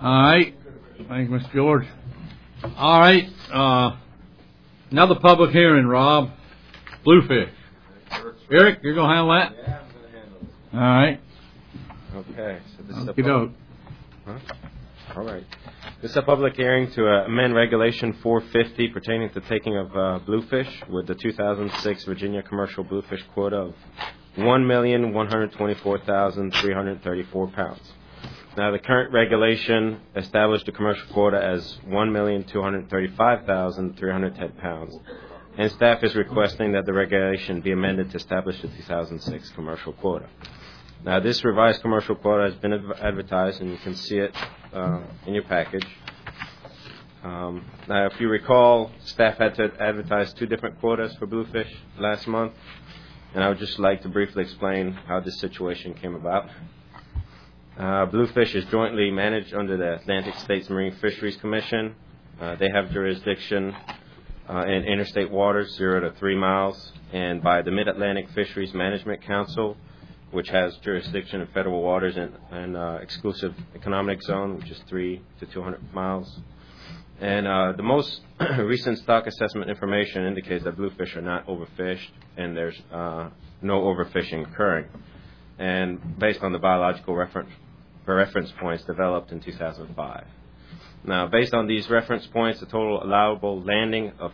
All right. Thank you, Mr. George. All right. Another public hearing, Rob. Bluefish. Eric, you're going to handle that? Yeah, I'm going to handle it. All right. Okay. So this is Huh? All right. This is a public hearing to amend Regulation 450 pertaining to taking of bluefish with the 2006 Virginia commercial bluefish quota of 1,124,334 pounds. Now, the current regulation established the commercial quota as 1,235,310 pounds, and staff is requesting that the regulation be amended to establish the 2006 commercial quota. Now, this revised commercial quota has been advertised, and you can see it in your package. Now, if you recall, staff had to advertise 2 different quotas for bluefish last month, and I would just like to briefly explain how this situation came about. Bluefish is jointly managed under the Atlantic States Marine Fisheries Commission. They have jurisdiction in interstate waters 0 to 3 miles, and by the Mid-Atlantic Fisheries Management Council, which has jurisdiction in federal waters and exclusive economic zone, which is 3 to 200 miles. And the most recent stock assessment information indicates that bluefish are not overfished, and there's no overfishing occurring. And based on the biological reference points developed in 2005. Now, based on these reference points, the total allowable landing of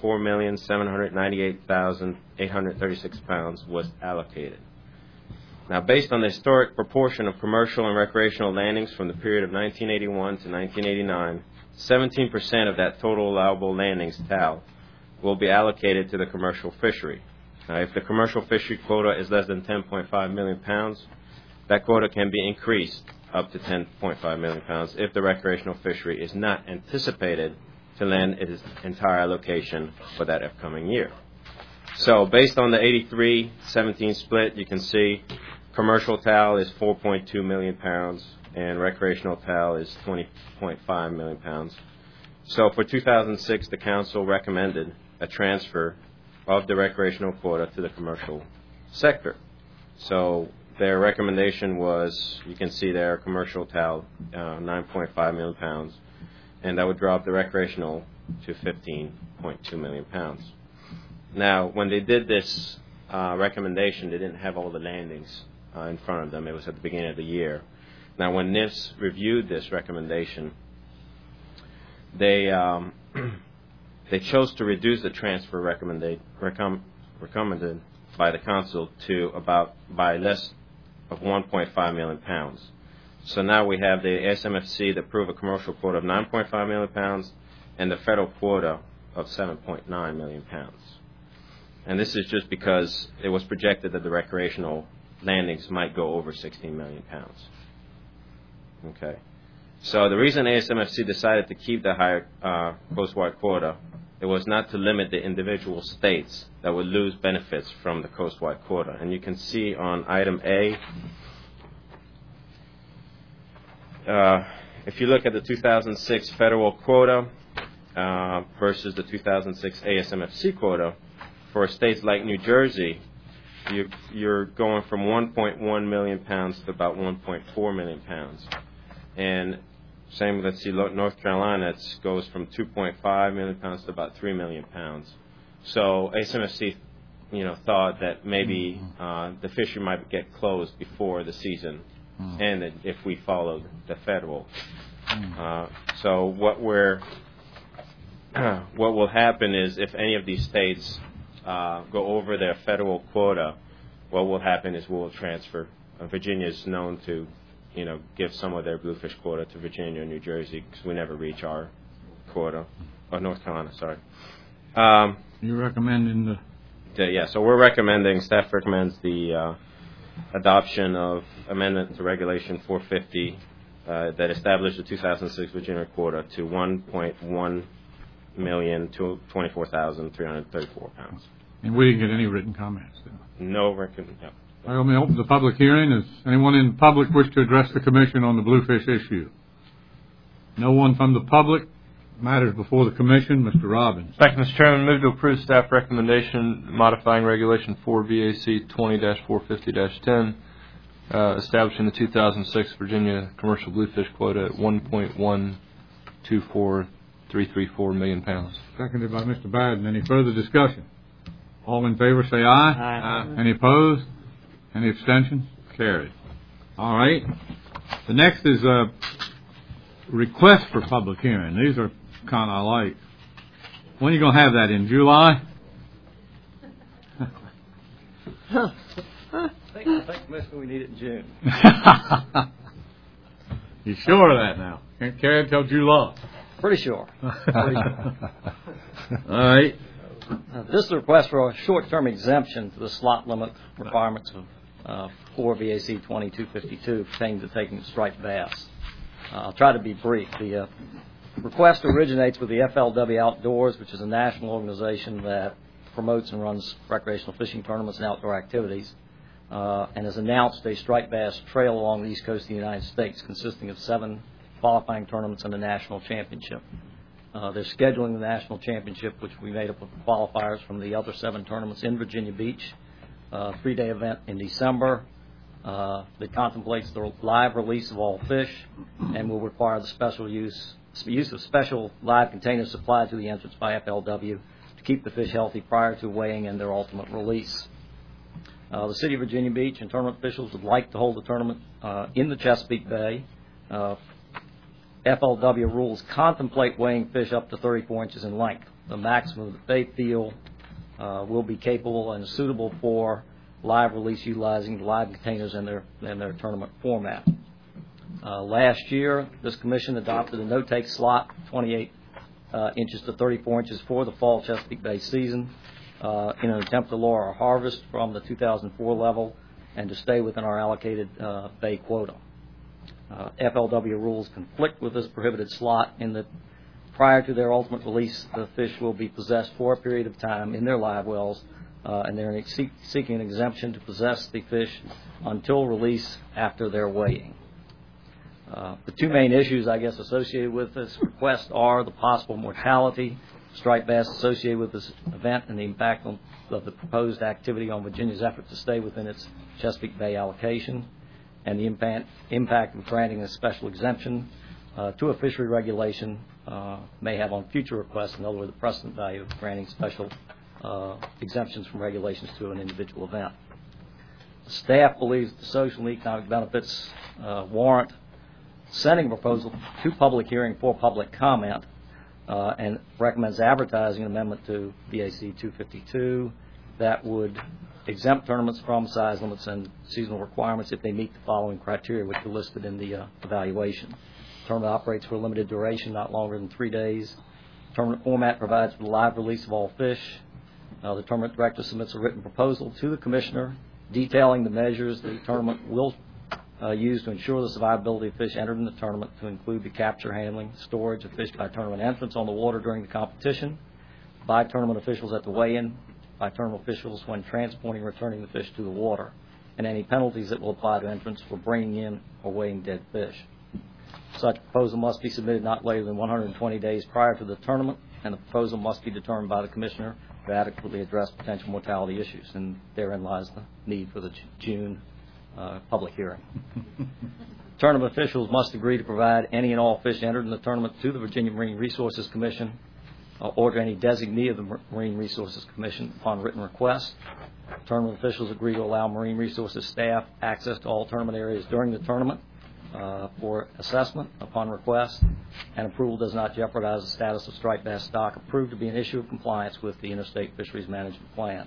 24,798,836 pounds was allocated. Now, based on the historic proportion of commercial and recreational landings from the period of 1981 to 1989, 17% of that total allowable landings TAL will be allocated to the commercial fishery. Now, if the commercial fishery quota is less than 10.5 million pounds, that quota can be increased up to 10.5 million pounds if the recreational fishery is not anticipated to land its entire allocation for that upcoming year. So based on the 83-17 split, you can see commercial TAL is 4.2 million pounds and recreational TAL is 20.5 million pounds. So for 2006, the council recommended a transfer of the recreational quota to the commercial sector. So their recommendation was, you can see there, commercial TAL, 9.5 million pounds, and that would drop the recreational to 15.2 million pounds. Now, when they did this recommendation, they didn't have all the landings in front of them. It was at the beginning of the year. Now, when NIFS reviewed this recommendation, they chose to reduce the transfer recommended by the council to by less of 1.5 million pounds. So now we have the SMFC that approved a commercial quota of 9.5 million pounds and the federal quota of 7.9 million pounds. And this is just because it was projected that the recreational landings might go over 16 million pounds. Okay. So the reason ASMFC decided to keep the higher coastwide quota, it was not to limit the individual states that would lose benefits from the coastwide quota. And you can see on item A, if you look at the 2006 federal quota versus the 2006 ASMFC quota, for states like New Jersey, you're going from 1.1 million pounds to about 1.4 million pounds. And same, let's see, North Carolina, it goes from 2.5 million pounds to about 3 million pounds. So ASMFC, thought that maybe the fishery might get closed before the season ended if we followed the federal. So what will happen is if any of these states go over their federal quota, what will happen is we'll transfer. Virginia is known to give some of their bluefish quota to Virginia and New Jersey because we never reach our quota. Or North Carolina, sorry. You're recommending so we're recommending, staff recommends the adoption of amendment to Regulation 450 that established the 2006 Virginia quota to 1.1,024,334 pounds. And we didn't get any written comments, did we? No written. No. Let me open the public hearing. Does anyone in the public wish to address the commission on the bluefish issue? No one from the public. Matters before the commission. Mr. Robbins. Thank you, Mr. Chairman. Move to approve staff recommendation modifying Regulation 4 VAC 20-450-10 establishing the 2006 Virginia commercial bluefish quota at 1.124334 million pounds. Seconded by Mr. Bowden. Any further discussion? All in favor say aye. Aye. Any opposed? Any abstentions? Carried. All right. The next is a request for public hearing. These are kind of like, when are you going to have that, in July? I think, Commissioner, we need it in June. You sure of that now? Can't carry it until July. Pretty sure. All right. This is a request for a short-term exemption to the slot limit requirements of 4 VAC 2252 pertaining to taking striped bass. I'll try to be brief. The request originates with the FLW Outdoors, which is a national organization that promotes and runs recreational fishing tournaments and outdoor activities, and has announced a striped bass trail along the east coast of the United States consisting of 7 qualifying tournaments and a national championship. They're scheduling the national championship, which will be made up of qualifiers from the other 7 tournaments in Virginia Beach, a 3-day event in December that contemplates the live release of all fish and will require the special use of special live containers supplied to the entrance by FLW to keep the fish healthy prior to weighing and their ultimate release. The City of Virginia Beach and tournament officials would like to hold the tournament in the Chesapeake Bay. FLW rules contemplate weighing fish up to 34 inches in length. The maximum that they feel will be capable and suitable for live release utilizing live containers in their tournament format. Last year, this commission adopted a no-take slot, 28 inches to 34 inches for the fall Chesapeake Bay season in an attempt to lower our harvest from the 2004 level and to stay within our allocated bay quota. FLW rules conflict with this prohibited slot in that prior to their ultimate release, the fish will be possessed for a period of time in their live wells, and they're seeking an exemption to possess the fish until release after their weighing. The 2 main issues, I guess, associated with this request are the possible mortality striped bass associated with this event and the impact of the proposed activity on Virginia's effort to stay within its Chesapeake Bay allocation, and the impact of granting a special exemption to a fishery regulation may have on future requests, in other words, the precedent value of granting special exemptions from regulations to an individual event. The staff believes the social and economic benefits warrant sending a proposal to public hearing for public comment and recommends advertising an amendment to VAC 252 that would exempt tournaments from size limits and seasonal requirements if they meet the following criteria, which are listed in the evaluation. The tournament operates for a limited duration, not longer than 3 days. The tournament format provides for the live release of all fish. The tournament director submits a written proposal to the commissioner detailing the measures the tournament will use to ensure the survivability of fish entered in the tournament, to include the capture, handling, storage of fish by tournament entrance on the water during the competition, by tournament officials at the weigh-in, by tournament officials when transporting and returning the fish to the water, and any penalties that will apply to entrants for bringing in or weighing dead fish. Such proposal must be submitted not later than 120 days prior to the tournament, and the proposal must be determined by the commissioner to adequately address potential mortality issues, and therein lies the need for the June public hearing. Tournament officials must agree to provide any and all fish entered in the tournament to the Virginia Marine Resources Commission or to any designee of the Marine Resources Commission upon written request. Tournament officials agree to allow Marine Resources staff access to all tournament areas during the tournament for assessment upon request, and approval does not jeopardize the status of striped bass stock approved to be an issue of compliance with the Interstate Fisheries Management Plan.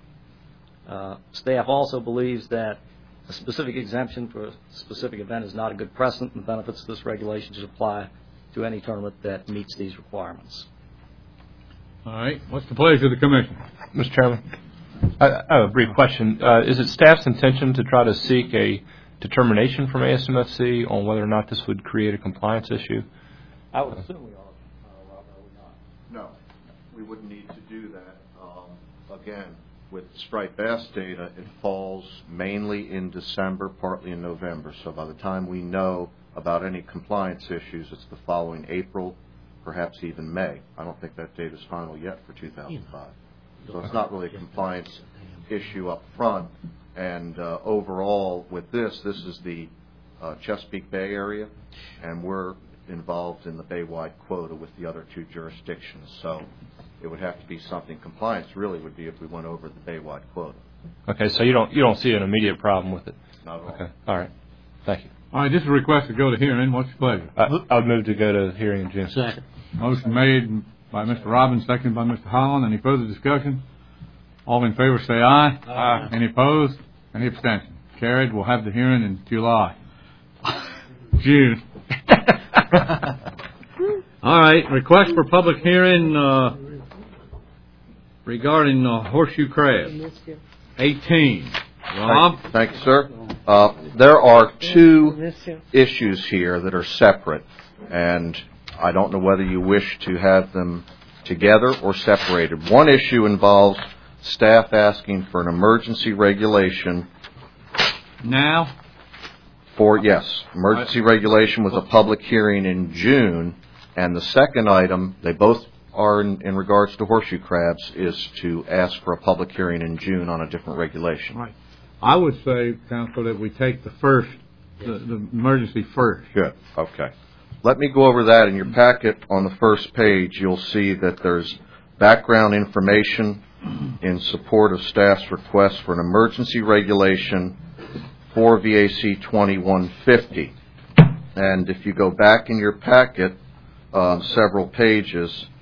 Staff also believes that a specific exemption for a specific event is not a good precedent, and the benefits of this regulation should apply to any tournament that meets these requirements. All right. What's the pleasure of the commission? Mr. Chairman, I have a brief question. Is it staff's intention to try to seek a determination from ASMFC on whether or not this would create a compliance issue? I would assume we are, Robert, are we not? No, we wouldn't need to do that. Again, with striped bass data, it falls mainly in December, partly in November. So by the time we know about any compliance issues, it's the following April, perhaps even May. I don't think that data is final yet for 2005. So it's not really a compliance issue up front. And overall, with this is the Chesapeake Bay area, and we're involved in the Baywide quota with the other two jurisdictions. So it would have to be something. Compliance really would be if we went over the Baywide quota. Okay, so you don't see an immediate problem with it? Not at all. Okay, all right. Thank you. All right, this is a request to go to hearing. What's your pleasure? I would move to go to hearing in June. Second. Motion made by Mr. Robbins, seconded by Mr. Holland. Any further discussion? All in favor say aye. Aye. Any opposed? Any abstention? Carried. We'll have the hearing in July. June. All right, request for public hearing regarding horseshoe crab. 18. Rob? Thank you, sir. There are two issues here that are separate, and I don't know whether you wish to have them together or separated. One issue involves staff asking for an emergency regulation Now? emergency regulation with a public hearing in June, and the second item, they both are in regards to horseshoe crabs, is to ask for a public hearing in June on a different regulation. Right. I would say, Council, that we take the first, the emergency first. Good. Okay. Let me go over that. In your packet on the first page, you'll see that there's background information in support of staff's request for an emergency regulation for VAC 2150. And if you go back in your packet several pages,